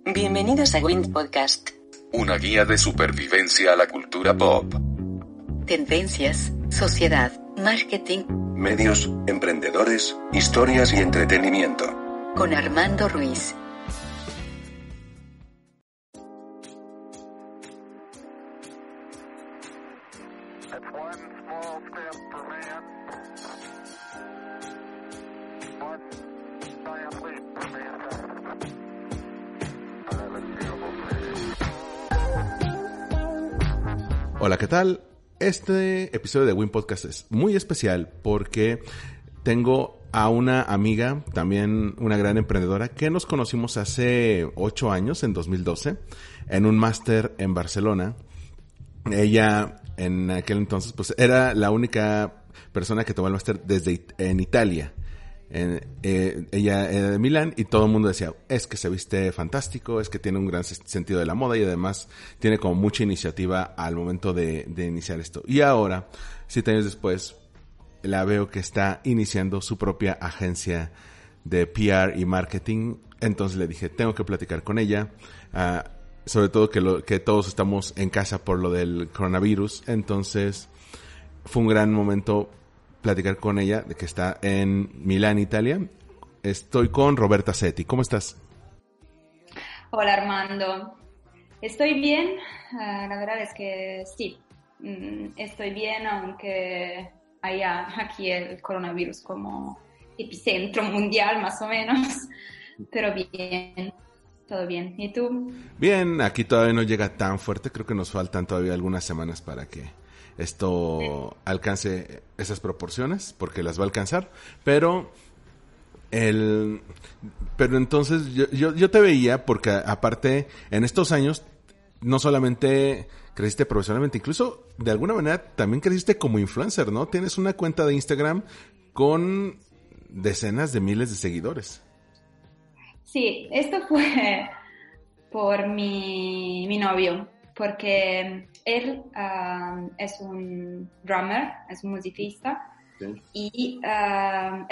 Bienvenidos a Wind Podcast. Una guía de supervivencia a la cultura pop. Tendencias, sociedad, marketing. Medios, emprendedores, historias y entretenimiento. Con Armando Ruiz. Hola, ¿qué tal? Este episodio de Win Podcast es muy especial porque tengo a una amiga, también una gran emprendedora, que nos conocimos hace 8 años, en 2012, en un máster en Barcelona. Ella, en aquel entonces, pues era la única persona que tomó el máster en Italia. Ella era de Milán y todo el mundo decía, es que se viste fantástico, es que tiene un gran sentido de la moda y además tiene como mucha iniciativa al momento de iniciar esto. Y ahora, 7 años después, la veo que está iniciando su propia agencia de PR y marketing. Entonces le dije, tengo que platicar con ella, sobre todo que todos estamos en casa por lo del coronavirus. Entonces fue un gran momento platicar con ella, de que está en Milán, Italia. Estoy con Roberta Setti. ¿Cómo estás? Hola, Armando. Estoy bien. La verdad es que sí. Estoy bien, aunque haya aquí el coronavirus como epicentro mundial, más o menos. Pero bien. Todo bien. ¿Y tú? Bien, aquí todavía no llega tan fuerte. Creo que nos faltan todavía algunas semanas para que esto alcance esas proporciones, porque las va a alcanzar, pero entonces yo te veía porque aparte en estos años no solamente creciste profesionalmente, incluso de alguna manera también creciste como influencer, ¿no? Tienes una cuenta de Instagram con decenas de miles de seguidores. Sí, esto fue por mi novio, porque él es un drummer, es un musicista, sí. Y ha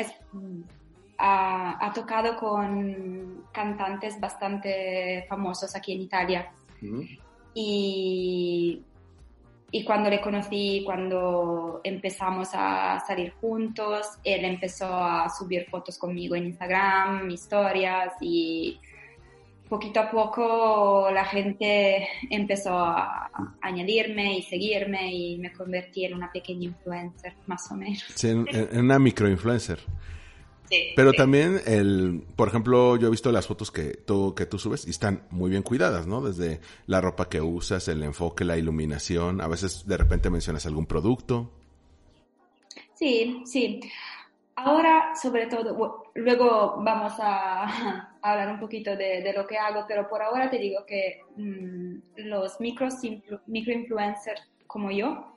tocado con cantantes bastante famosos aquí en Italia. Uh-huh. Y cuando le conocí, cuando empezamos a salir juntos, él empezó a subir fotos conmigo en Instagram, historias, y poquito a poco la gente empezó a añadirme y seguirme y me convertí en una pequeña influencer, más o menos. Sí, en una microinfluencer. Sí. Pero sí. También, por ejemplo, yo he visto las fotos que tú subes y están muy bien cuidadas, ¿no? Desde la ropa que usas, el enfoque, la iluminación, a veces de repente mencionas algún producto. Sí, sí. Ahora, sobre todo, luego vamos a hablar un poquito de lo que hago, pero por ahora te digo que los microinfluencers como yo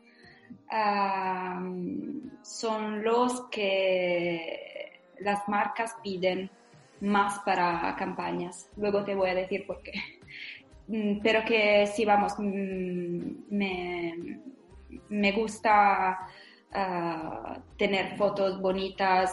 son los que las marcas piden más para campañas. Luego te voy a decir por qué. Pero que sí, vamos, me gusta tener fotos bonitas,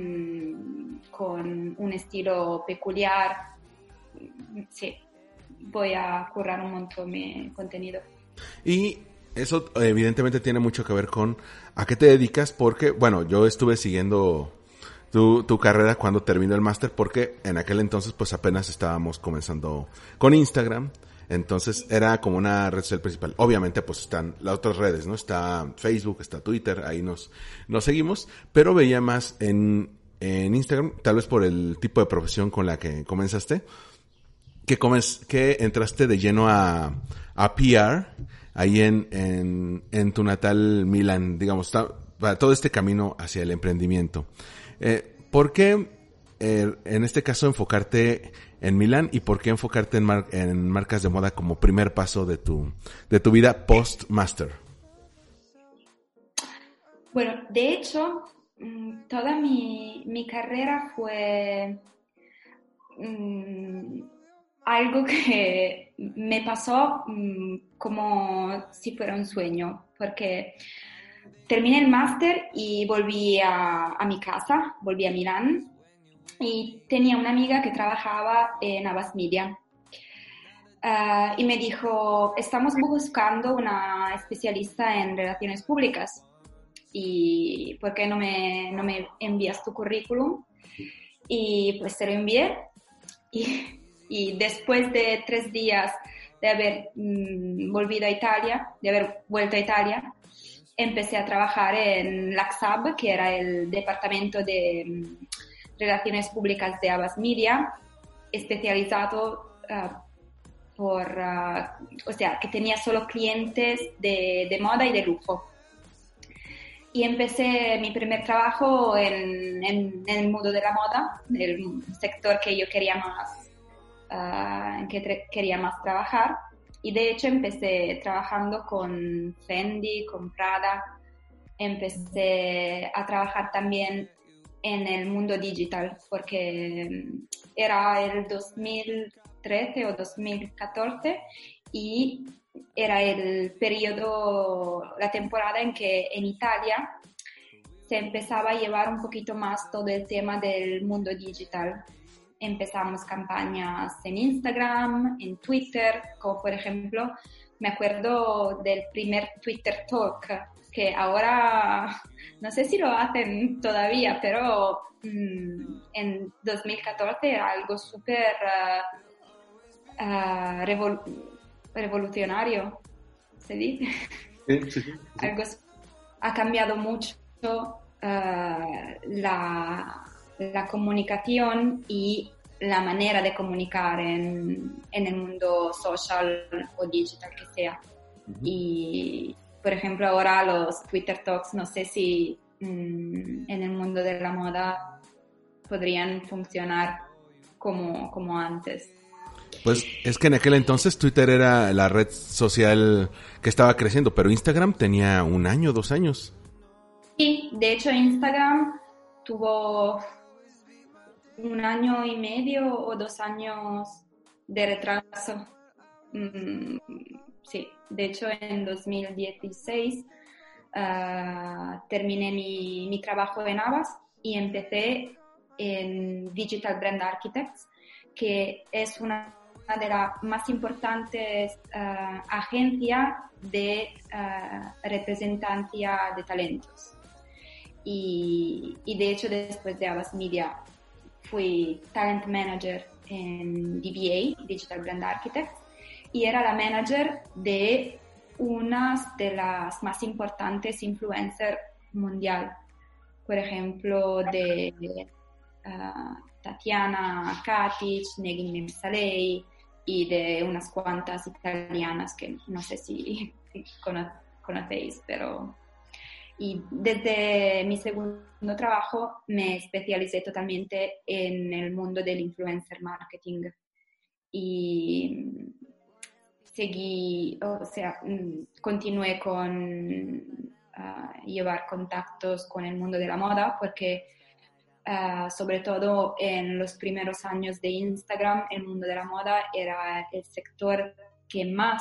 con un estilo peculiar. Sí, voy a currar un montón mi contenido. Y eso evidentemente tiene mucho que ver con a qué te dedicas, porque, bueno, yo estuve siguiendo tu carrera cuando terminó el máster, porque en aquel entonces pues apenas estábamos comenzando con Instagram. Entonces era como una red social principal. Obviamente pues están las otras redes, ¿no? Está Facebook, está Twitter, ahí nos seguimos, pero veía más en Instagram, tal vez por el tipo de profesión con la que comenzaste, que entraste de lleno a PR ahí en tu natal Milán, digamos, para todo este camino hacia el emprendimiento. ¿Por qué en este caso enfocarte en Milán y por qué enfocarte en marcas de moda como primer paso de tu vida post-master? Bueno, de hecho, toda mi carrera fue algo que me pasó como si fuera un sueño, porque terminé el máster y volví a mi casa, volví a Milán, y tenía una amiga que trabajaba en Abbas Media. y me dijo, estamos buscando una especialista en relaciones públicas y ¿por qué no me envías tu currículum? Y pues se lo envié y después de 3 días de haber vuelto a Italia, empecé a trabajar en l'AXAB, que era el departamento de relaciones públicas de Havas Media, especializado que tenía solo clientes de moda y de lujo. Y empecé mi primer trabajo en el mundo de la moda, el sector que yo quería más trabajar. Y de hecho empecé trabajando con Fendi, con Prada. Empecé a trabajar también en el mundo digital, porque era el 2013 o 2014 y era el periodo, la temporada en que en Italia se empezaba a llevar un poquito más todo el tema del mundo digital. Empezamos campañas en Instagram, en Twitter, como por ejemplo, me acuerdo del primer Twitter Talk, que ahora no sé si lo hacen todavía, pero en 2014 era algo súper revolucionario, ¿se dice? Sí. Algo ha cambiado mucho la comunicación y la manera de comunicar en el mundo social o digital que sea. Uh-huh. Y, por ejemplo, ahora los Twitter Talks, no sé si en el mundo de la moda podrían funcionar como antes. Pues es que en aquel entonces Twitter era la red social que estaba creciendo, pero Instagram tenía 1 año, 2 años. Sí, de hecho Instagram tuvo 1 año y medio o 2 años de retraso. Sí, de hecho en 2016 terminé mi trabajo en Havas y empecé en Digital Brand Architects, que es una de las más importantes agencias de representancia de talentos. Y de hecho después de Havas Media fui Talent Manager en DBA, Digital Brand Architects, y era la manager de una de las más importantes influencers mundial. Por ejemplo, de Tatiana Katic, Negin Mirsalei y de unas cuantas italianas que no sé si conocéis, pero... Y desde mi segundo trabajo me especialicé totalmente en el mundo del influencer marketing y continué con llevar contactos con el mundo de la moda porque sobre todo en los primeros años de Instagram, el mundo de la moda era el sector que más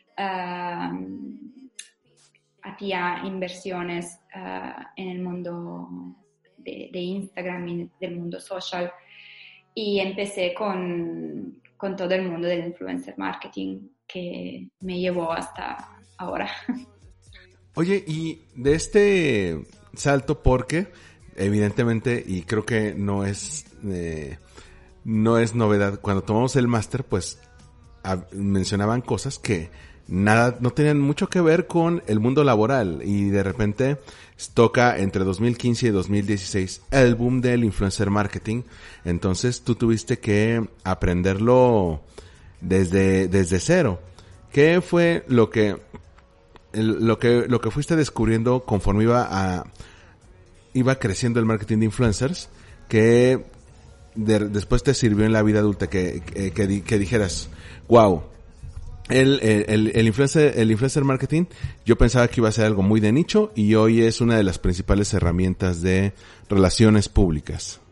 hacía inversiones en el mundo de Instagram y del mundo social, y empecé con todo el mundo del influencer marketing que me llevó hasta ahora. Oye, y de este salto, porque evidentemente, y creo que no es novedad, cuando tomamos el máster, pues mencionaban cosas que no tenían mucho que ver con el mundo laboral, y de repente toca entre 2015 y 2016 el boom del influencer marketing. Entonces tú tuviste que aprenderlo desde cero. ¿Qué fue lo que fuiste descubriendo conforme iba creciendo el marketing de influencers, que después te sirvió en la vida adulta, que dijeras, wow, el influencer marketing, yo pensaba que iba a ser algo muy de nicho y hoy es una de las principales herramientas de relaciones públicas?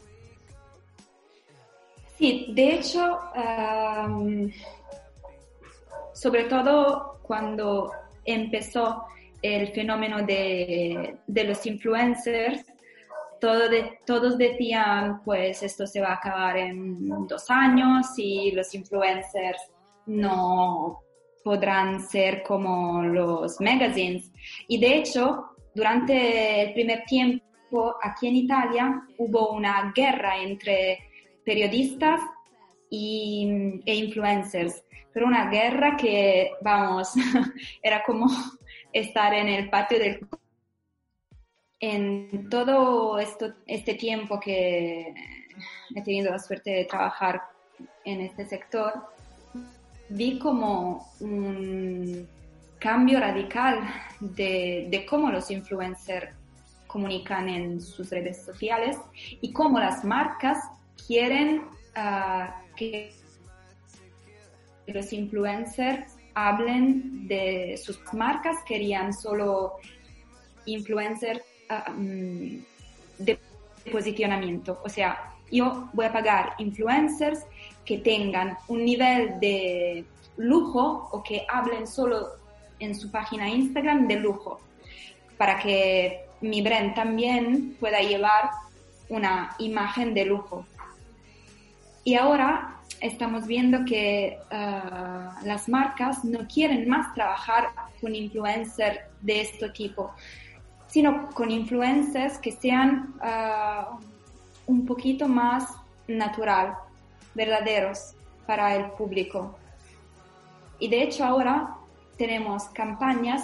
Sí, de hecho, sobre todo cuando empezó el fenómeno de los influencers, todos decían, pues esto se va a acabar en 2 años y los influencers no podrán ser como los magazines. Y de hecho, durante el primer tiempo aquí en Italia hubo una guerra entre periodistas e influencers, pero una guerra que, vamos, era como estar en el patio del... En todo este tiempo que he tenido la suerte de trabajar en este sector, vi como un cambio radical de cómo los influencers comunican en sus redes sociales y cómo las marcas quieren que los influencers hablen de sus marcas. Querían solo influencers de posicionamiento. O sea, yo voy a pagar influencers que tengan un nivel de lujo o que hablen solo en su página Instagram de lujo, para que mi brand también pueda llevar una imagen de lujo. Y ahora estamos viendo que las marcas no quieren más trabajar con influencers de este tipo, sino con influencers que sean un poquito más natural, verdaderos para el público. Y de hecho ahora tenemos campañas,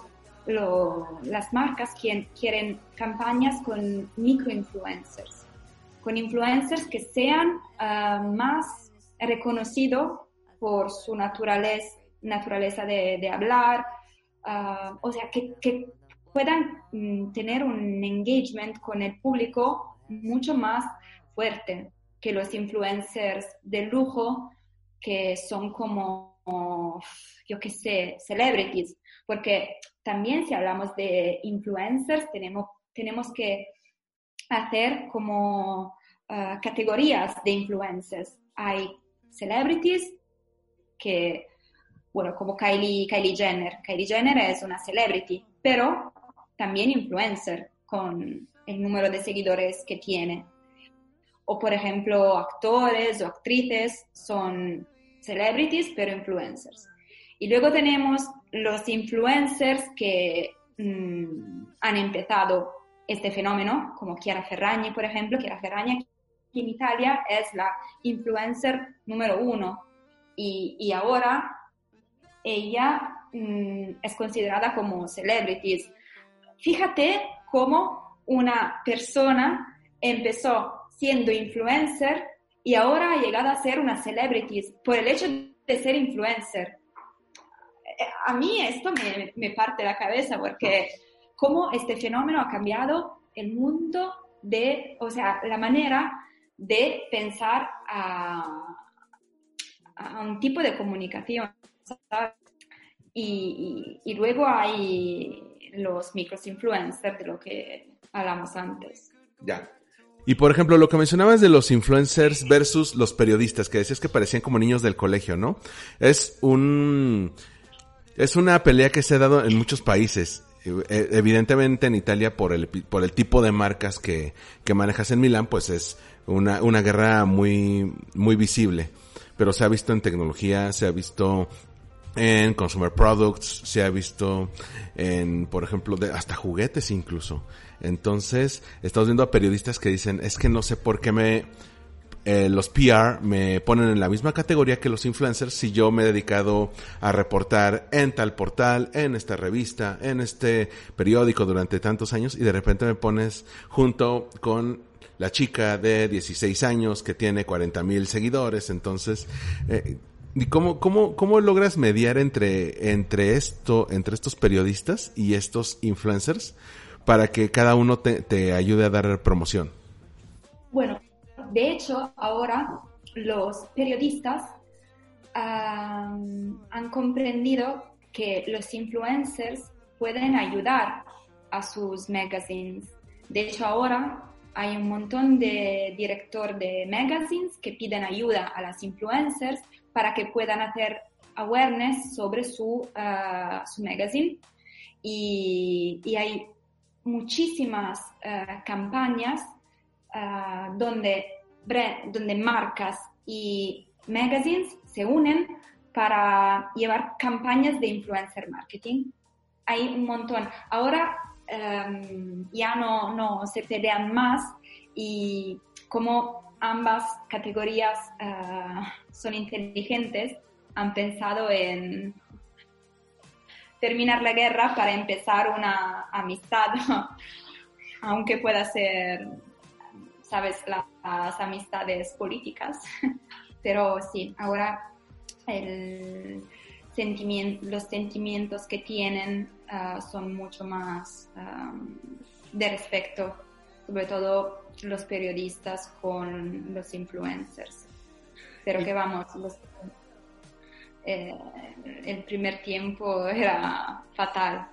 las marcas quieren campañas con microinfluencers, con influencers que sean más reconocidos por su naturaleza de hablar, o sea, que puedan tener un engagement con el público mucho más fuerte que los influencers de lujo, que son como, yo qué sé, celebrities. Porque también si hablamos de influencers, tenemos que hacer como categorías de influencers. Hay celebrities que, bueno, como Kylie Jenner. Kylie Jenner es una celebrity, pero también influencer con el número de seguidores que tiene. O, por ejemplo, actores o actrices son celebrities, pero influencers. Y luego tenemos los influencers que han empezado este fenómeno, como Chiara Ferragni, por ejemplo. Chiara Ferragni aquí en Italia es la influencer número 1 y ahora ella es considerada como celebrities. Fíjate cómo una persona empezó siendo influencer y ahora ha llegado a ser una celebrity por el hecho de ser influencer. A mí esto me parte la cabeza, porque cómo este fenómeno ha cambiado el mundo o sea, la manera de pensar a un tipo de comunicación, ¿sabes? Y luego hay los microinfluencers de lo que hablamos antes. Ya. Y por ejemplo, lo que mencionabas de los influencers versus los periodistas, que decías que parecían como niños del colegio, ¿no? Es una pelea que se ha dado en muchos países. Evidentemente en Italia por el tipo de marcas que manejas en Milán, pues es una guerra muy, muy visible. Pero se ha visto en tecnología, se ha visto en consumer products, se ha visto en, por ejemplo, hasta juguetes incluso. Entonces, estamos viendo a periodistas que dicen, es que no sé por qué los PR me ponen en la misma categoría que los influencers si yo me he dedicado a reportar en tal portal, en esta revista, en este periódico durante tantos años, y de repente me pones junto con la chica de 16 años que tiene 40,000 seguidores. Entonces, ¿y cómo logras mediar entre estos periodistas y estos influencers para que cada uno te ayude a dar promoción? Bueno, de hecho, ahora los periodistas han comprendido que los influencers pueden ayudar a sus magazines. De hecho, ahora hay un montón de directores de magazines que piden ayuda a las influencers para que puedan hacer awareness sobre su magazine. Y hay muchísimas campañas donde marcas y magazines se unen para llevar campañas de influencer marketing. Hay un montón. Ahora ya no se pelean más y como ambas categorías son inteligentes, han pensado en terminar la guerra para empezar una amistad, aunque pueda ser, sabes, las amistades políticas. Pero sí, ahora los sentimientos que tienen son mucho más de respeto, sobre todo los periodistas con los influencers. Pero que vamos, el primer tiempo era fatal.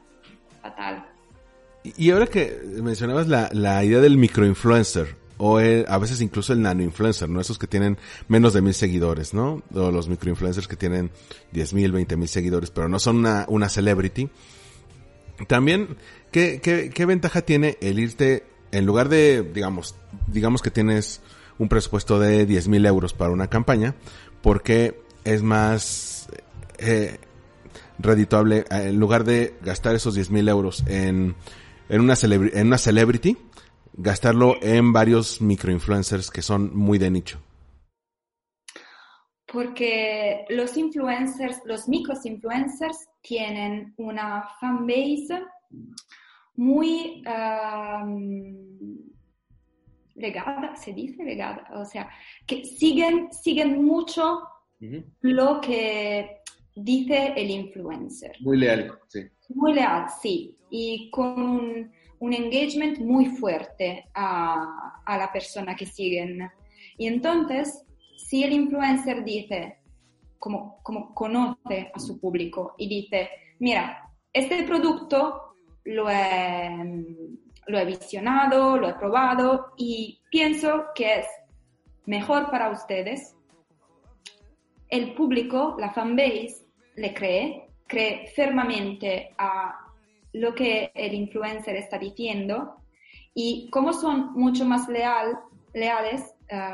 Y ahora que mencionabas la idea del microinfluencer, o a veces incluso el nanoinfluencer, ¿no? Esos que tienen menos de 1,000 seguidores, ¿no? O los microinfluencers que tienen 10,000, 20,000 seguidores, pero no son una celebrity. También, ¿qué ventaja tiene el irte, en lugar de, digamos que tienes un presupuesto de 10,000 euros para una campaña, porque es más redituable, en lugar de gastar esos 10,000 euros en una celebrity, gastarlo en varios microinfluencers que son muy de nicho? Porque los microinfluencers tienen una fanbase muy legada, se dice legada, o sea, que siguen mucho lo que dice el influencer. Muy leal, sí. Muy leal, sí, y con un engagement muy fuerte a la persona que siguen. Y entonces, si el influencer dice, como conoce a su público y dice, mira, este producto lo he visionado, lo he probado y pienso que es mejor para ustedes, el público, la fanbase, le cree firmemente a lo que el influencer está diciendo, y como son mucho más leales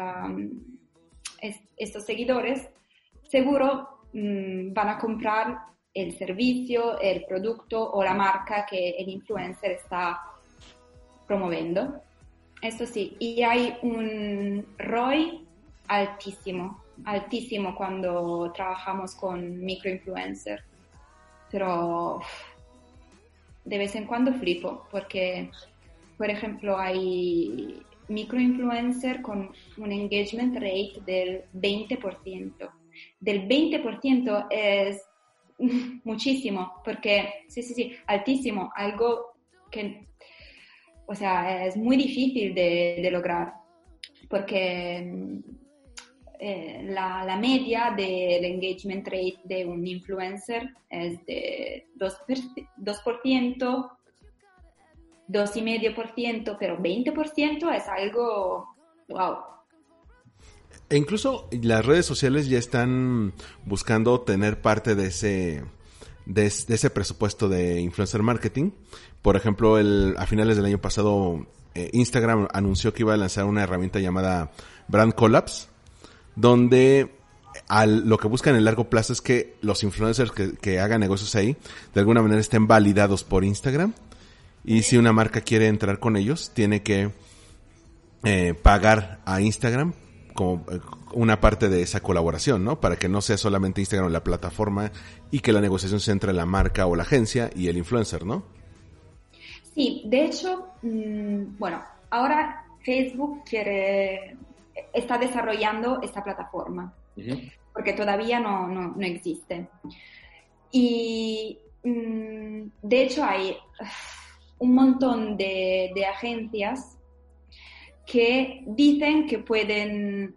estos seguidores, seguro van a comprar el servicio, el producto o la marca que el influencer está promoviendo. Esto sí, y hay un ROI altísimo cuando trabajamos con microinfluencer, pero de vez en cuando flipo, porque, por ejemplo, hay microinfluencer con un engagement rate del 20%. Del 20% es muchísimo, porque, sí, altísimo, algo que, o sea, es muy difícil de lograr, porque la media del engagement rate de un influencer es de 2%, 2,5%, pero 20% es algo wow. E incluso las redes sociales ya están buscando tener parte de ese presupuesto de influencer marketing. Por ejemplo, a finales del año pasado, Instagram anunció que iba a lanzar una herramienta llamada Brand Collabs, donde lo que buscan en el largo plazo es que los influencers que hagan negocios ahí, de alguna manera estén validados por Instagram. Y si una marca quiere entrar con ellos, tiene que pagar a Instagram como una parte de esa colaboración, ¿no? Para que no sea solamente Instagram la plataforma y que la negociación sea entre la marca o la agencia y el influencer, ¿no? Sí, de hecho, bueno, ahora Facebook está desarrollando esta plataforma, porque todavía no existe. Y de hecho hay un montón de agencias que dicen que pueden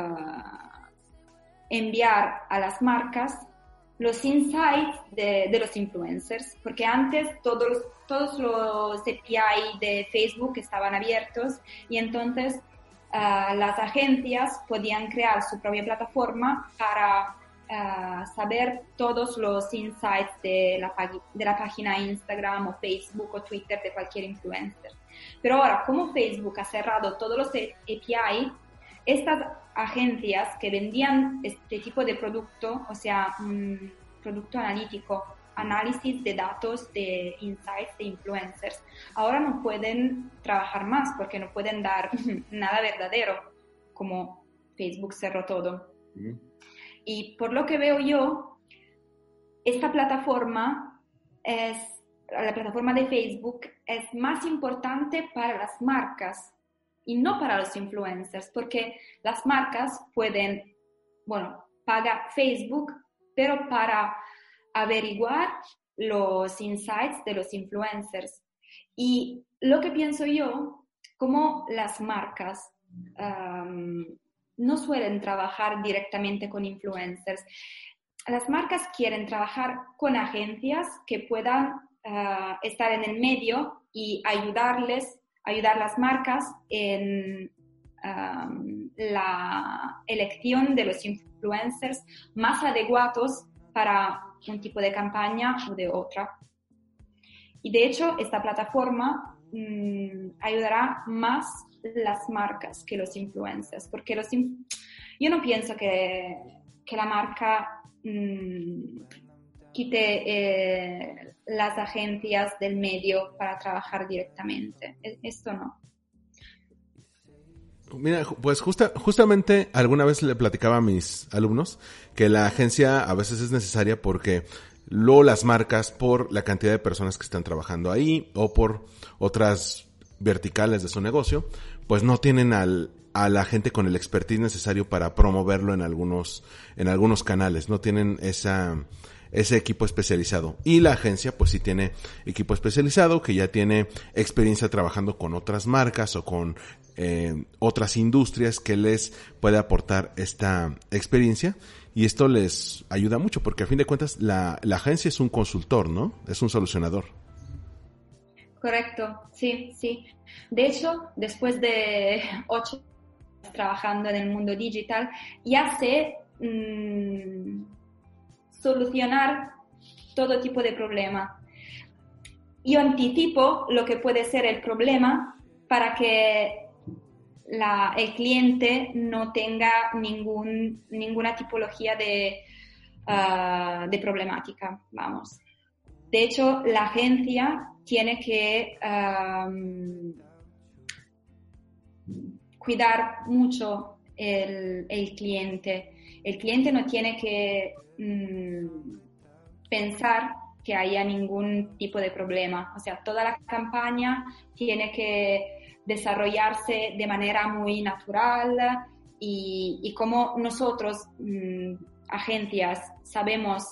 enviar a las marcas los insights de los influencers, porque antes todos los API de Facebook estaban abiertos y entonces las agencias podían crear su propia plataforma para saber todos los insights de la página Instagram o Facebook o Twitter de cualquier influencer. Pero ahora, como Facebook ha cerrado todos los API, estas agencias que vendían este tipo de producto, o sea, producto analítico, análisis de datos, de insights, de influencers, ahora no pueden trabajar más porque no pueden dar nada verdadero, como Facebook cerró todo. Y por lo que veo yo, esta plataforma la plataforma de Facebook es más importante para las marcas y no para los influencers, porque las marcas pueden, paga Facebook, pero para averiguar los insights de los influencers. Y lo que pienso yo, como las marcas no suelen trabajar directamente con influencers, las marcas quieren trabajar con agencias que puedan estar en el medio y ayudar las marcas en la elección de los influencers más adecuados para un tipo de campaña o de otra. Y de hecho, esta plataforma ayudará más las marcas que los influencers, porque yo no pienso que la marca quite las agencias del medio para trabajar directamente. Esto no. Mira, pues justamente alguna vez le platicaba a mis alumnos que la agencia a veces es necesaria porque luego las marcas, por la cantidad de personas que están trabajando ahí o por otras verticales de su negocio, pues no tienen a la gente con el expertise necesario para promoverlo en algunos canales, no tienen ese equipo especializado. Y la agencia pues sí tiene equipo especializado que ya tiene experiencia trabajando con otras marcas o con otras industrias que les puede aportar esta experiencia, y esto les ayuda mucho porque a fin de cuentas la agencia es un consultor, ¿no? Es un solucionador. Correcto, sí. De hecho, después de 8 años trabajando en el mundo digital, ya sé solucionar todo tipo de problema. Yo anticipo lo que puede ser el problema para que el cliente no tenga ninguna tipología de problemática, vamos. De hecho, la agencia tiene que cuidar mucho el cliente. El cliente no tiene que pensar que haya ningún tipo de problema. O sea, toda la campaña tiene que desarrollarse de manera muy natural y como nosotros, agencias, sabemos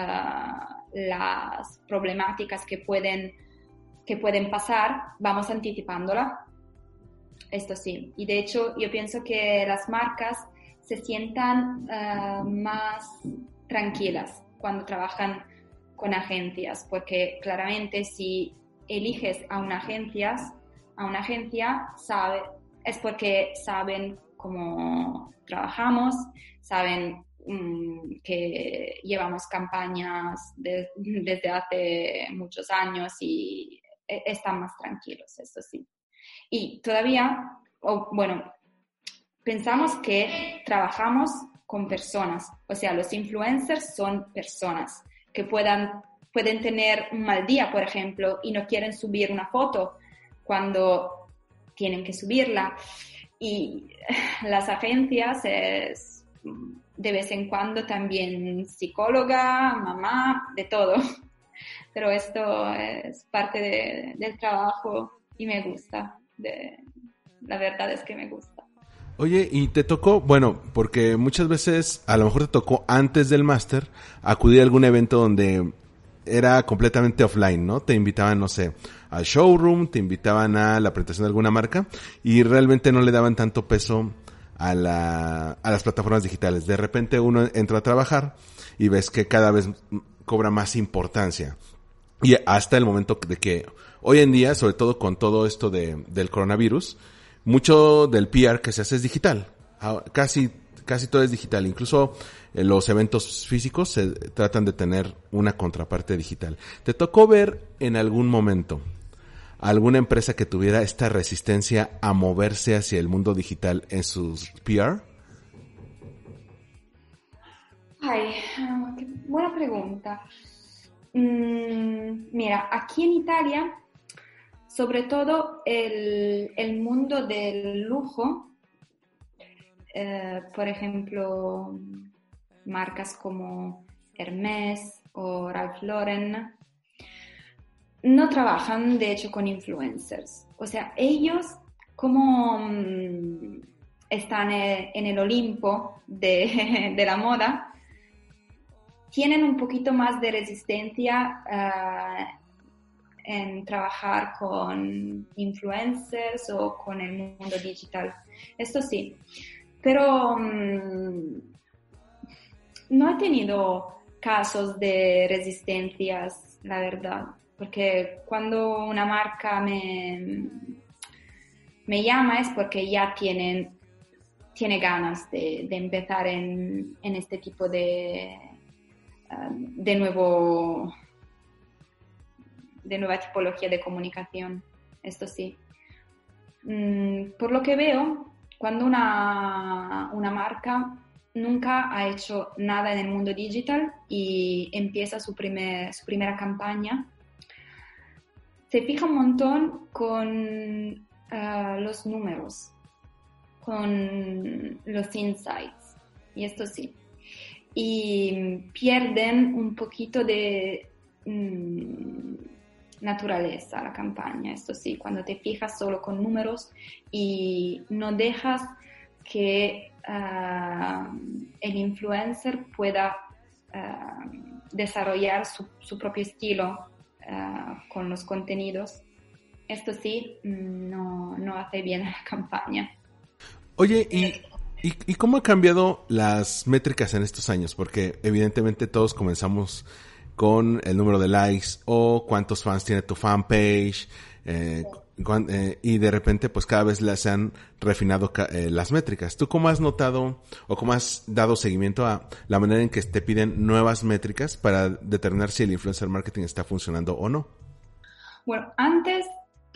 las problemáticas que pueden pasar, vamos anticipándola. Esto sí. Y de hecho, yo pienso que las marcas se sientan más tranquilas cuando trabajan con agencias, porque claramente si eliges a una agencia es porque saben cómo trabajamos, saben que llevamos campañas desde hace muchos años y están más tranquilos, eso sí. Y todavía, pensamos que trabajamos con personas, o sea, los influencers son personas que pueden tener un mal día, por ejemplo, y no quieren subir una foto cuando tienen que subirla. Y las agencias es de vez en cuando también psicóloga, mamá, de todo. Pero esto es parte del trabajo y me gusta. La verdad es que me gusta. Oye, y te tocó, porque muchas veces a lo mejor te tocó antes del máster acudir a algún evento donde era completamente offline, ¿no? Te invitaban, no sé, al showroom, te invitaban a la presentación de alguna marca y realmente no le daban tanto peso a las plataformas digitales. De repente uno entra a trabajar y ves que cada vez cobra más importancia. Y hasta el momento de que hoy en día, sobre todo con todo esto del coronavirus, mucho del PR que se hace es digital. Casi todo es digital. Incluso los eventos físicos se tratan de tener una contraparte digital. ¿Te tocó ver en algún momento alguna empresa que tuviera esta resistencia a moverse hacia el mundo digital en sus PR? Ay, qué buena pregunta. Mira, aquí en Italia, sobre todo el mundo del lujo, por ejemplo, marcas como Hermès o Ralph Lauren, no trabajan de hecho con influencers. O sea, ellos como están en el Olimpo de la moda, tienen un poquito más de resistencia en trabajar con influencers o con el mundo digital. Esto sí, pero no he tenido casos de resistencias, la verdad, porque cuando una marca me llama es porque ya tiene ganas de empezar en este tipo de nueva tipología de comunicación, esto sí. Por lo que veo, cuando una marca nunca ha hecho nada en el mundo digital y empieza su primera campaña, se fija un montón con los números, con los insights, y esto sí. Y pierden un poquito de naturaleza la campaña, esto sí, cuando te fijas solo con números y no dejas que el influencer pueda desarrollar su propio estilo con los contenidos. Esto sí, no hace bien a la campaña. Oye, ¿y cómo han cambiado las métricas en estos años? Porque evidentemente todos comenzamos con el número de likes o cuántos fans tiene tu fanpage, y de repente pues cada vez se han refinado las métricas. ¿Tú cómo has notado o cómo has dado seguimiento a la manera en que te piden nuevas métricas para determinar si el influencer marketing está funcionando o no? Bueno, antes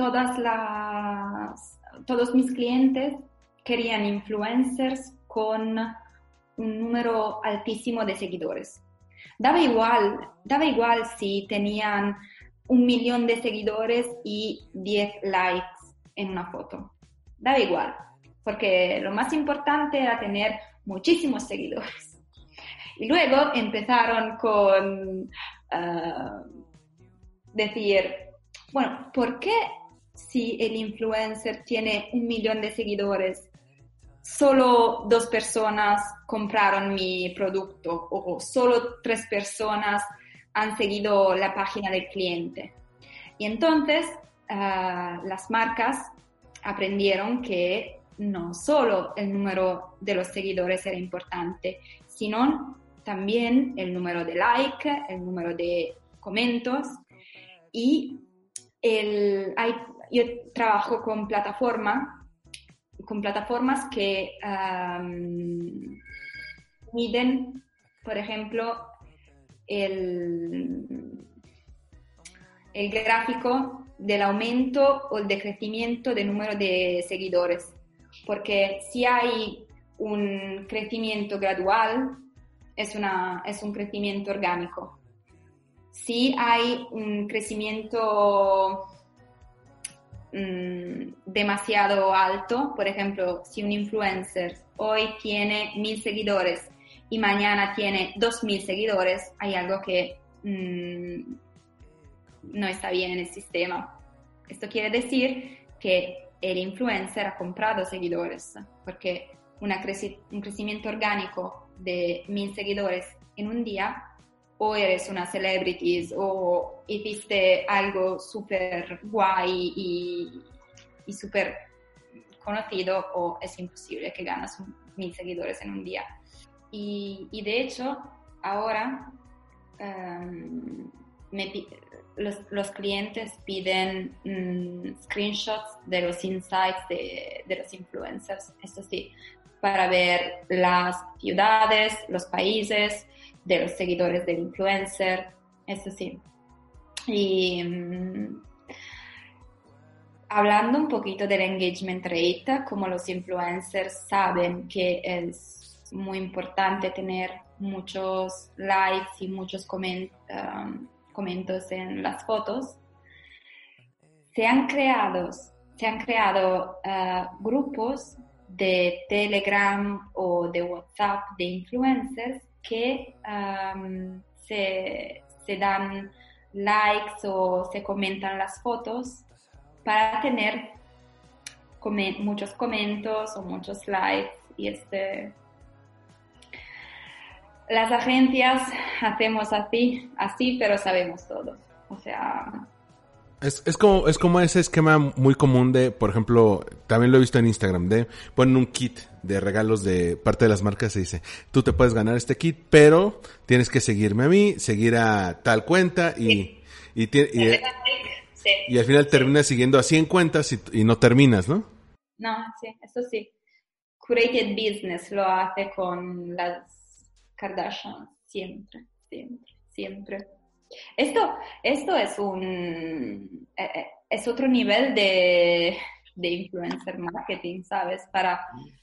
todos mis clientes querían influencers con un número altísimo de seguidores. Daba igual si tenían 1 millón de seguidores y 10 likes en una foto. Daba igual, porque lo más importante era tener muchísimos seguidores. Y luego empezaron con decir, bueno, ¿por qué si el influencer tiene 1 millón de seguidores, solo 2 personas compraron mi producto o solo 3 personas han seguido la página del cliente? Y entonces las marcas aprendieron que no solo el número de los seguidores era importante, sino también el número de likes, el número de comentarios. Y yo trabajo con plataformas que miden, por ejemplo, el gráfico del aumento o el decrecimiento del número de seguidores. Porque si hay un crecimiento gradual, es un crecimiento orgánico. Si hay un crecimiento demasiado alto, por ejemplo, si un influencer hoy tiene 1.000 seguidores y mañana tiene 2.000 seguidores, hay algo que no está bien en el sistema. Esto quiere decir que el influencer ha comprado seguidores, porque un crecimiento orgánico de 1.000 seguidores en un día, o eres una celebrity o hiciste algo súper guay y súper conocido, o es imposible que ganas 1.000 seguidores en un día. Y de hecho, ahora los clientes piden screenshots de los insights de los influencers, eso sí, para ver las ciudades, los países de los seguidores del influencer, eso sí. Y hablando un poquito del engagement rate, como los influencers saben que es muy importante tener muchos likes y muchos comentarios en las fotos, se han creado grupos de Telegram o de WhatsApp de influencers que se dan likes o se comentan las fotos para tener muchos comentarios o muchos likes. Y las agencias hacemos así, pero sabemos todo. O sea... Es como ese esquema muy común de, por ejemplo, también lo he visto en Instagram, de ponen un kit de regalos de parte de las marcas y dice, tú te puedes ganar este kit, pero tienes que seguirme a mí, seguir a tal cuenta y al final terminas siguiendo a 100 cuentas y no terminas, ¿no? No, sí, eso sí. Curated Business lo hace con las Kardashian, siempre. Esto es otro nivel de influencer marketing, ¿sabes? Para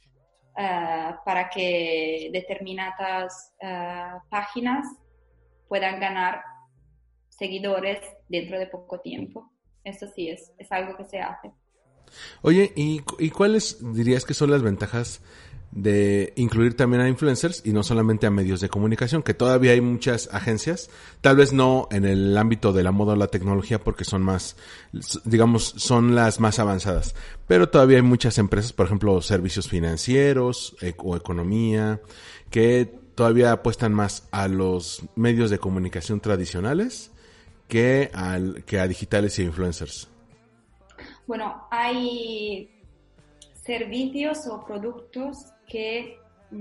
que determinadas páginas puedan ganar seguidores dentro de poco tiempo. Eso sí es algo que se hace. Oye, ¿y cuáles dirías que son las ventajas de incluir también a influencers y no solamente a medios de comunicación? Que todavía hay muchas agencias, tal vez no en el ámbito de la moda o la tecnología porque son más, digamos, son las más avanzadas, pero todavía hay muchas empresas, por ejemplo, servicios financieros o economía, que todavía apuestan más a los medios de comunicación tradicionales que a digitales y influencers. Bueno, hay servicios o productos que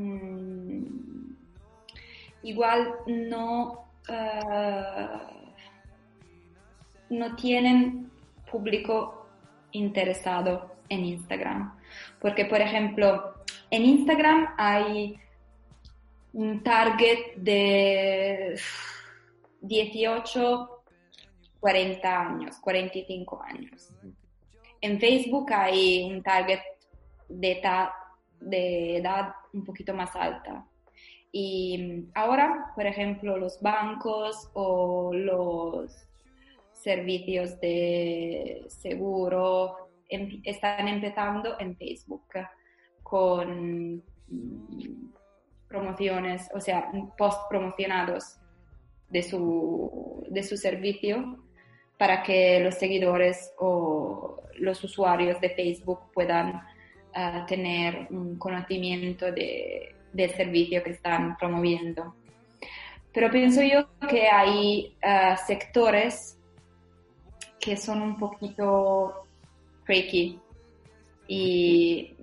igual no tienen público interesado en Instagram. Porque, por ejemplo, en Instagram hay un target de 18, 40 años, 45 años. En Facebook hay un target de edad un poquito más alta. Y ahora, por ejemplo, los bancos o los servicios de seguro están empezando en Facebook con promociones, o sea, post promocionados de su servicio para que los seguidores o los usuarios de Facebook puedan tener un conocimiento del servicio que están promoviendo. Pero pienso yo que hay sectores que son un poquito freaky y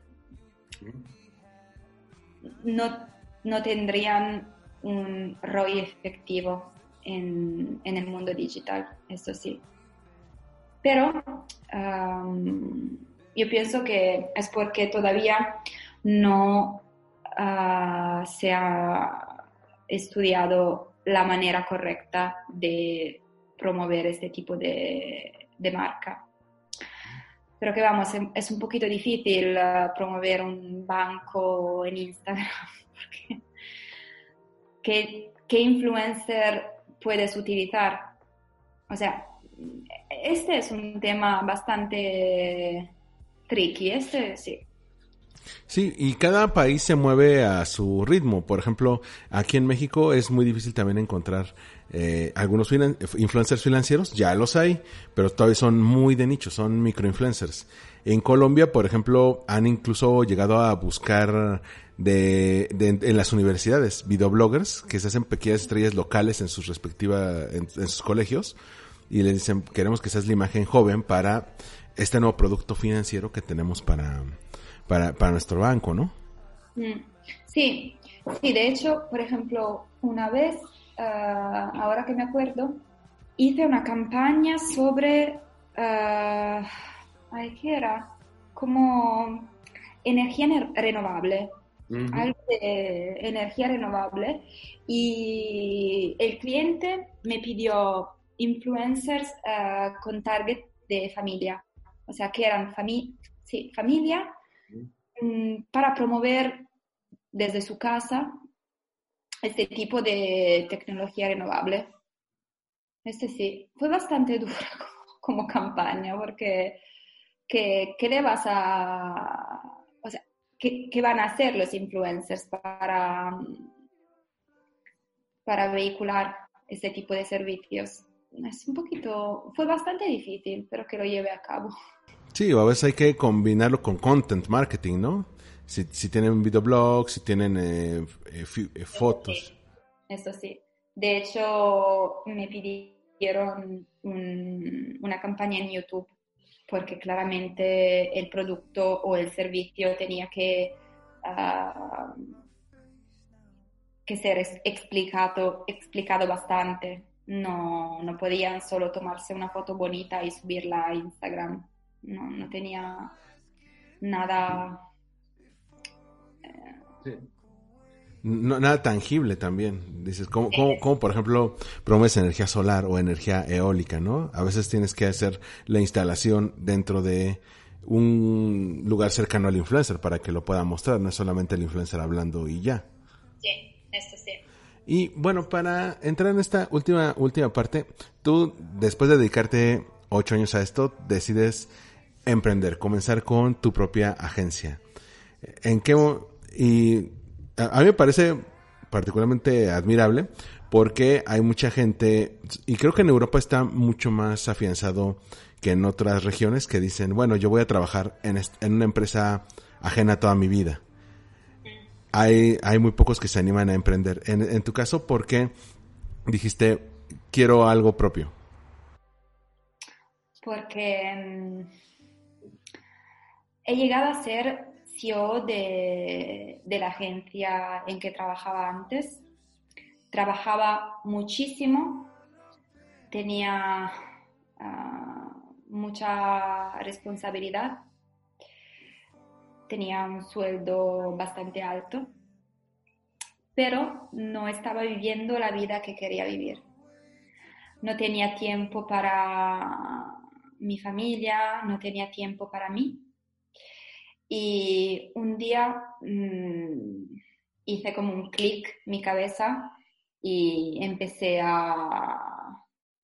no tendrían un ROI efectivo en el mundo digital, eso sí. Pero yo pienso que es porque todavía no se ha estudiado la manera correcta de promover este tipo de marca. Pero que vamos, es un poquito difícil promover un banco en Instagram. Porque ¿qué influencer puedes utilizar? O sea, este es un tema bastante tricky, sí. Sí, y cada país se mueve a su ritmo. Por ejemplo, aquí en México es muy difícil también encontrar algunos influencers financieros, ya los hay, pero todavía son muy de nicho, son microinfluencers. En Colombia, por ejemplo, han incluso llegado a buscar en las universidades videobloggers que se hacen pequeñas estrellas locales en sus en sus colegios y les dicen, queremos que seas la imagen joven para este nuevo producto financiero que tenemos para nuestro banco, ¿no? Sí, de hecho, por ejemplo, una vez, ahora que me acuerdo, hice una campaña sobre, ¿qué era? Como energía renovable, algo de energía renovable, y el cliente me pidió influencers con target de familia. o sea, que eran familia, para promover desde su casa este tipo de tecnología renovable. Sí, fue bastante dura como campaña, porque ¿qué le vas a... O sea, ¿qué van a hacer los influencers para vehicular este tipo de servicios? Fue bastante difícil, pero que lo lleve a cabo. Sí, a veces hay que combinarlo con content marketing, ¿no? Si tienen videoblogs, si tienen fotos. Eso sí. De hecho, me pidieron una campaña en YouTube porque claramente el producto o el servicio tenía que ser explicado bastante. No podían solo tomarse una foto bonita y subirla a Instagram. No tenía nada. Sí. No, nada tangible también. Dices, ¿cómo, por ejemplo, promueves energía solar o energía eólica, ¿no? A veces tienes que hacer la instalación dentro de un lugar cercano al influencer para que lo pueda mostrar. No es solamente el influencer hablando y ya. Sí, esto sí. Y bueno, para entrar en esta última parte, tú, después de dedicarte 8 años a esto, decides emprender, comenzar con tu propia agencia. Y a mí me parece particularmente admirable porque hay mucha gente, y creo que en Europa está mucho más afianzado que en otras regiones, que dicen, bueno, yo voy a trabajar en una empresa ajena toda mi vida. Hay muy pocos que se animan a emprender. En tu caso, ¿por qué dijiste, quiero algo propio? Porque he llegado a ser CEO de la agencia en que trabajaba antes. Trabajaba muchísimo, tenía mucha responsabilidad, tenía un sueldo bastante alto, pero no estaba viviendo la vida que quería vivir. No tenía tiempo para mi familia, no tenía tiempo para mí. Y un día hice como un clic en mi cabeza y empecé a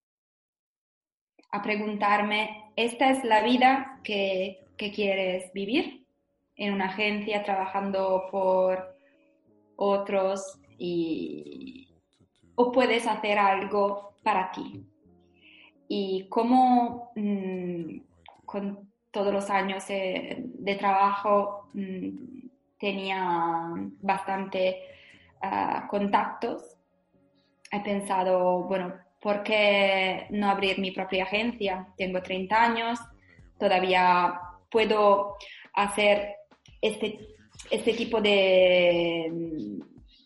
preguntarme, ¿esta es la vida que quieres vivir? En una agencia trabajando por otros o puedes hacer algo para ti. Y cómo con todos los años de trabajo tenía bastante contactos, he pensado, bueno, ¿por qué no abrir mi propia agencia? Tengo 30 años, todavía puedo hacer este tipo de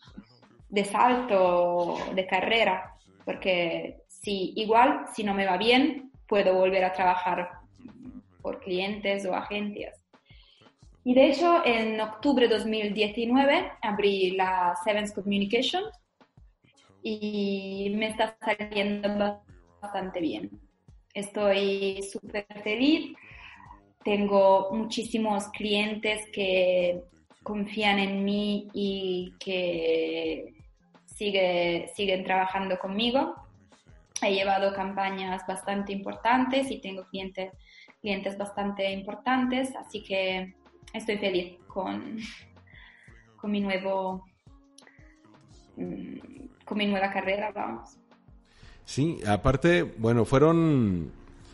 salto de carrera, porque si no me va bien, puedo volver a trabajar por clientes o agencias. Y de hecho, en octubre de 2019 abrí la Sevens Communication y me está saliendo bastante bien. Estoy súper feliz. Tengo muchísimos clientes que confían en mí y que siguen trabajando conmigo. He llevado campañas bastante importantes y tengo clientes bastante importantes, así que estoy feliz con mi nueva carrera, vamos. Sí, aparte, bueno, fueron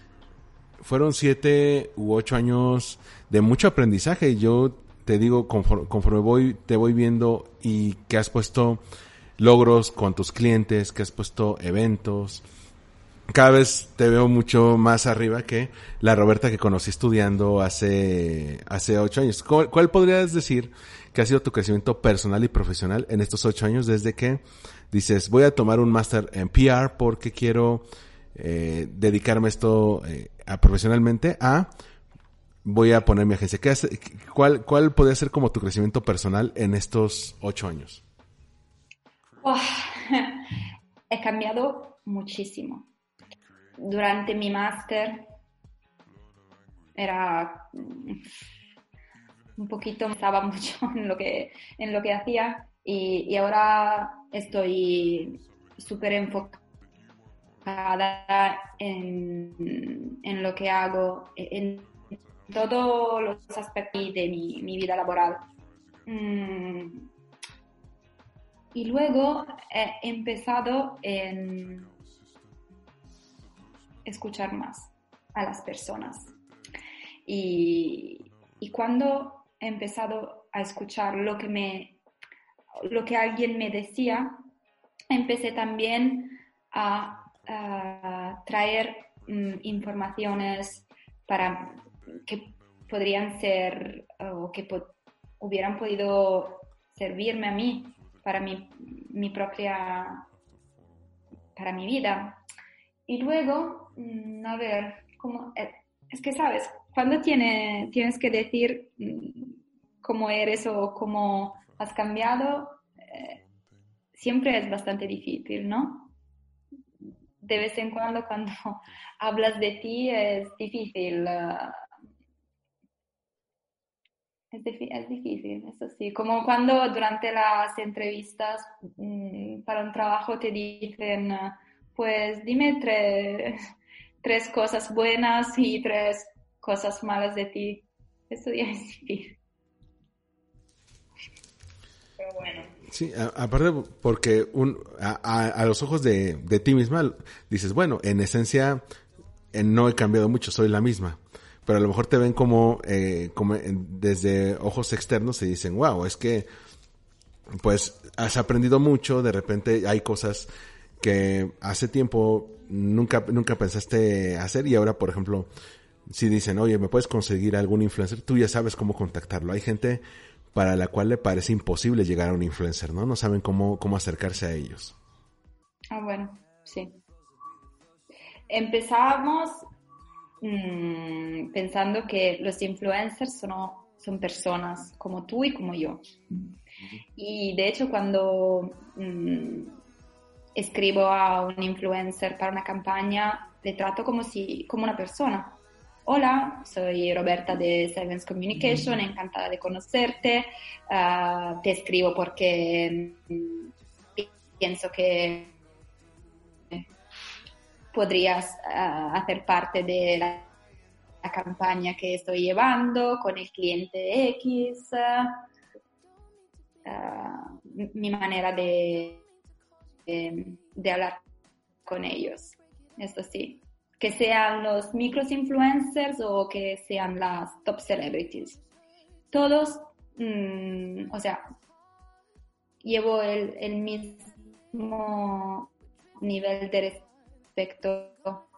7 u 8 años de mucho aprendizaje. Yo te digo, conforme te voy viendo y que has puesto logros con tus clientes, que has puesto eventos, cada vez te veo mucho más arriba que la Roberta que conocí estudiando hace 8 años. ¿Cuál podrías decir que ha sido tu crecimiento personal y profesional en estos 8 años desde que dices, voy a tomar un máster en PR porque quiero dedicarme a esto profesionalmente, voy a poner mi agencia? ¿Cuál podría ser como tu crecimiento personal en estos 8 años? He cambiado muchísimo. Durante mi máster era un poquito, estaba mucho en lo que hacía y ahora estoy súper enfocada en lo que hago, en todos los aspectos de mi vida laboral. Y luego he empezado en escuchar más a las personas. Y cuando he empezado a escuchar lo que alguien me decía, empecé también a traer informaciones para que podrían ser o que hubieran podido servirme a mí para mi vida. Y luego, a ver, es que sabes, cuando tienes que decir cómo eres o cómo has cambiado, siempre es bastante difícil, ¿no? De vez en cuando hablas de ti es difícil. Es difícil, eso sí. Como cuando durante las entrevistas para un trabajo te dicen, pues dime tres cosas buenas y 3 cosas malas de ti. Eso ya es difícil. Pero bueno. Sí, aparte porque a los ojos de ti misma dices, bueno, en esencia no he cambiado mucho, soy la misma. Pero a lo mejor te ven como desde ojos externos y dicen, wow, es que pues has aprendido mucho, de repente hay cosas que hace tiempo nunca pensaste hacer y ahora, por ejemplo, si dicen, oye, ¿me puedes conseguir algún influencer? Tú ya sabes cómo contactarlo. Hay gente para la cual le parece imposible llegar a un influencer, ¿no? No saben cómo acercarse a ellos. Ah, bueno, sí. Empezamos pensando que los influencers son personas como tú y como yo. Y de hecho cuando escribo a un influencer para una campaña, le trato como una persona. Hola, soy Roberta de Sevens Communication, encantada de conocerte. Te escribo porque pienso que podrías hacer parte de la campaña que estoy llevando con el cliente X. Mi manera de hablar con ellos. Esto sí. Que sean los micros influencers o que sean las top celebrities. Todos, o sea, llevo el mismo nivel de respeto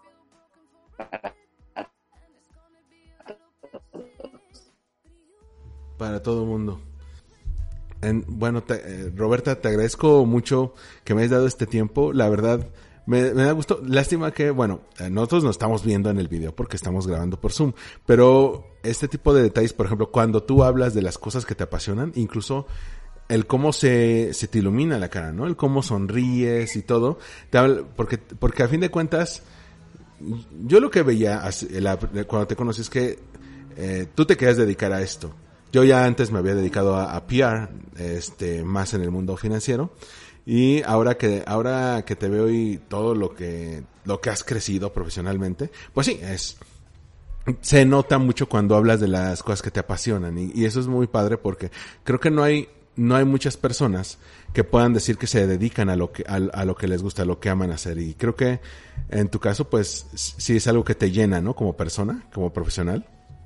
para todo el mundo. Bueno, Roberta, te agradezco mucho que me hayas dado este tiempo. La verdad, me da gusto. Lástima que, bueno, nosotros nos estamos viendo en el video porque estamos grabando por Zoom. Pero este tipo de detalles, por ejemplo, cuando tú hablas de las cosas que te apasionan, incluso el cómo se te ilumina la cara, ¿no? El cómo sonríes y todo. Porque a fin de cuentas, yo lo que veía cuando te conocí es que tú te querías dedicar a esto. Yo ya antes me había dedicado a PR, más en el mundo financiero, y ahora que te veo y todo lo que has crecido profesionalmente, pues sí, se nota mucho cuando hablas de las cosas que te apasionan, y eso es muy padre porque creo que no hay muchas personas que puedan decir que se dedican a lo que les gusta, a lo que aman hacer, y creo que en tu caso pues sí es algo que te llena, ¿no? Como persona, como profesional.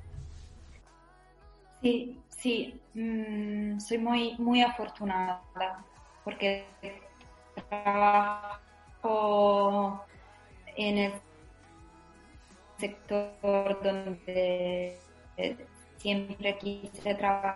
Sí, soy muy, muy afortunada porque trabajo en el sector donde siempre quise trabajar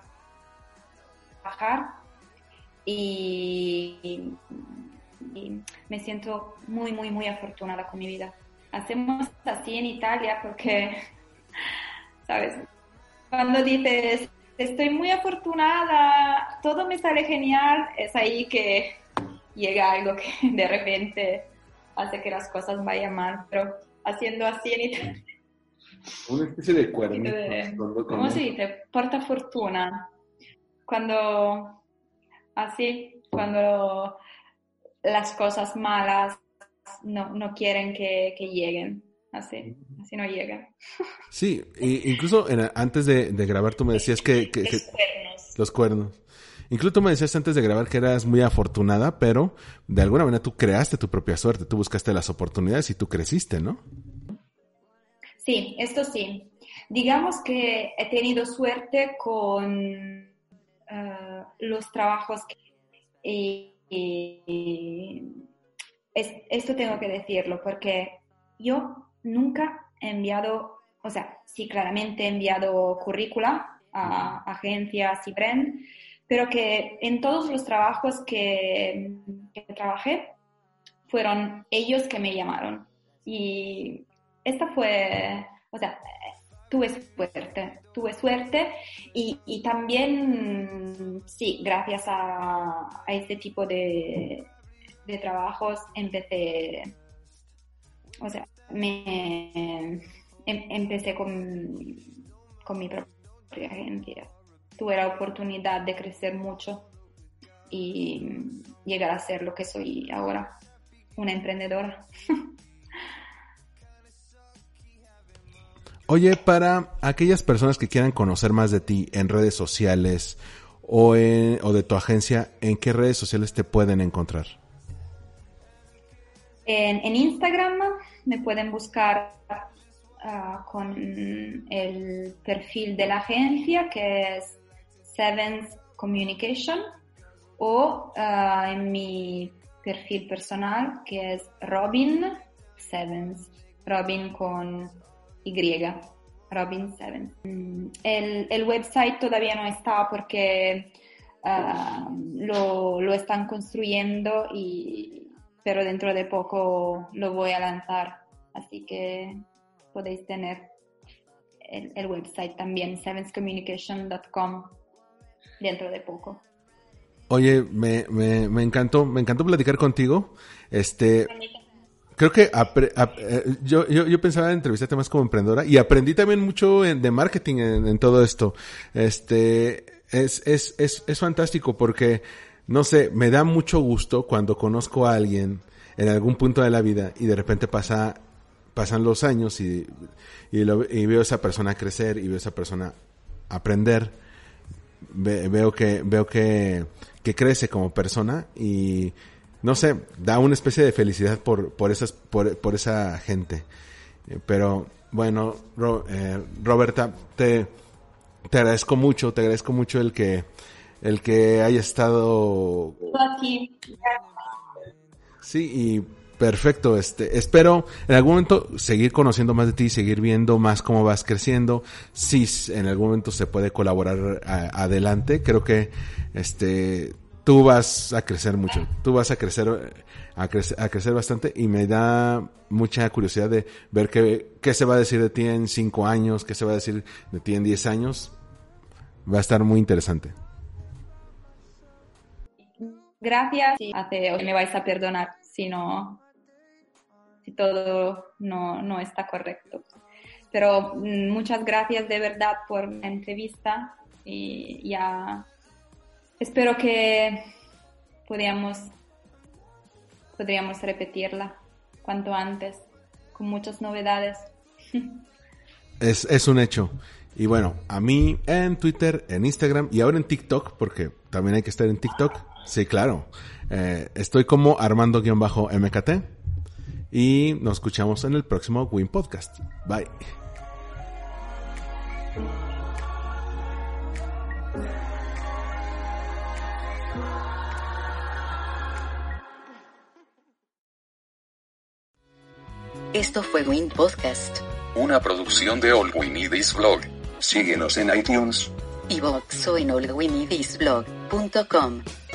y me siento muy, muy, muy afortunada con mi vida. Hacemos así en Italia porque, ¿sabes? Cuando dices, estoy muy afortunada, todo me sale genial, es ahí que llega algo que de repente hace que las cosas vayan mal, pero haciendo así en Italia Una especie de cuernito. ¿Cómo se dice? Porta fortuna. Cuando las cosas malas no quieren que lleguen. Así no llegan. Sí, incluso antes de grabar tú me decías que los cuernos. Incluso tú me decías antes de grabar que eras muy afortunada, pero de alguna manera tú creaste tu propia suerte, tú buscaste las oportunidades y tú creciste, ¿no? Sí, esto sí. Digamos que he tenido suerte con los trabajos esto tengo que decirlo porque yo nunca he enviado, o sea, sí, claramente he enviado currícula a agencias y brand, pero que en todos los trabajos que trabajé fueron ellos que me llamaron. Y esta fue, o sea, tuve suerte y también, sí, gracias a este tipo de trabajos empecé, o sea, empecé con mi propia agencia. Tuve la oportunidad de crecer mucho y llegar a ser lo que soy ahora, una emprendedora. Oye, para aquellas personas que quieran conocer más de ti en redes sociales o de tu agencia, ¿en qué redes sociales te pueden encontrar? En Instagram me pueden buscar con el perfil de la agencia, que es Sevens Communication, o en mi perfil personal, que es Robin Sevens, Robin con Y, Robin Sevens. El website todavía no está porque lo están construyendo, pero dentro de poco lo voy a lanzar, así que podéis tener el website también, sevenscommunication.com, dentro de poco. Oye, me encantó platicar contigo. Creo que yo pensaba en entrevistarte más como emprendedora y aprendí también mucho de marketing en todo esto. Es fantástico porque, no sé, me da mucho gusto cuando conozco a alguien en algún punto de la vida y de repente pasan los años y veo a esa persona crecer y veo a esa persona aprender. Veo que crece como persona y no sé, da una especie de felicidad por esa gente. Pero bueno, Roberta, te agradezco mucho el que hayas estado aquí. Sí, y perfecto, espero en algún momento seguir conociendo más de ti, seguir viendo más cómo vas creciendo. Si en algún momento se puede colaborar adelante, creo que tú vas a crecer mucho, tú vas a crecer bastante y me da mucha curiosidad de ver qué se va a decir de ti en 5 años, qué se va a decir de ti en 10 años. Va a estar muy interesante. Gracias. Me vais a perdonar si todo no está correcto. Pero muchas gracias de verdad por la entrevista y ya espero que podríamos repetirla cuanto antes, con muchas novedades. Es un hecho. Y bueno, a mí en Twitter, en Instagram y ahora en TikTok, porque también hay que estar en TikTok. Sí, claro. Estoy como Armando-MKT y nos escuchamos en el próximo Win Podcast. Bye. Esto fue Win Podcast. Una producción de All We Need Is Blog. Síguenos en iTunes, iVoox o en allwinidisblog.com.